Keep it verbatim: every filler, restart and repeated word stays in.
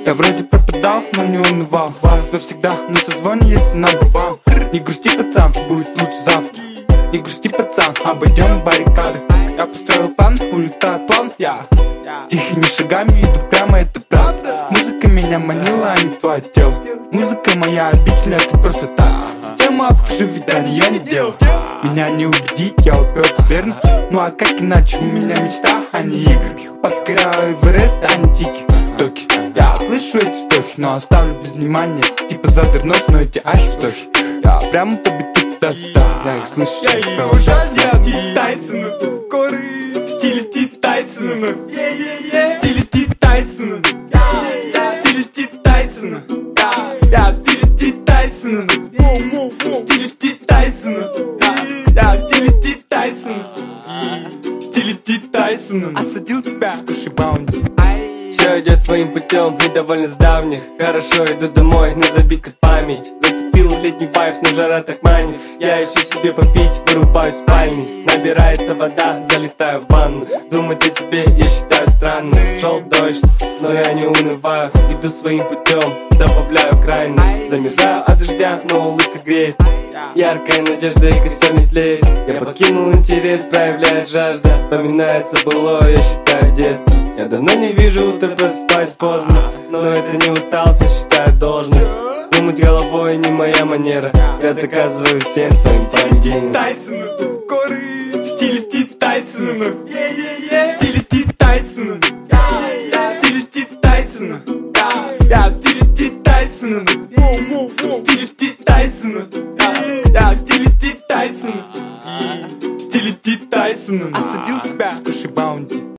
Я вроде пропадал, но не унывал, но всегда на созвоне, если надо вам. Не грусти, пацан, будет лучше завтра. Не грусти, пацан, обойдем баррикады. Я построил план, улетаю план, я тихими шагами иду прямо, это правда. Музыка меня манила, а не твое тело. Музыка моя обитель, а ты просто так. Систему обхожу, видание я не делал. Меня не убедить, я уперт верно. Ну а как иначе, у меня мечта, а не игры. Покоряю Эверест, а не тики токи. Я слышу эти вздохи, но оставлю без внимания. Типа задр нос, но эти ахи вздохи. Я прямо по биту туда-сюда, я их слышу, я их ужасно. Ти Тайсона, горы в стиле Ти Тайсона, в стиле Ти Тайсона, в стиле Ти Тайсона, я в стиле Ти Тайсона, в стиле Ти Тайсона, я в стиле Ти Тайсона, в стиле Ти Тайсона. Осадил тебя, скушай баунти. Все идет своим путем и довольно с давних. Хорошо, иду домой, не забита память. Зацепил летний вайф, но жара так манит. Я ищу себе попить, вырубаюсь в спальне. Набирается вода, залетаю в ванну. Думать о тебе я считаю странным. Шел дождь, но я не унываю. Иду своим путем, добавляю крайность. Замерзаю от дождя, но улыбка греет. Яркая надежда и костер не тлеет. Я покинул интерес, проявляет жажда. Вспоминается былое, я считаю детство. Я давно не вижу утро, просыпаюсь поздно. Но это не устался, считаю должность. Думать головой не моя манера. Я доказываю всем своим поведением. Тайсона, горы в стиле Ти Тайсона, в стиле Ти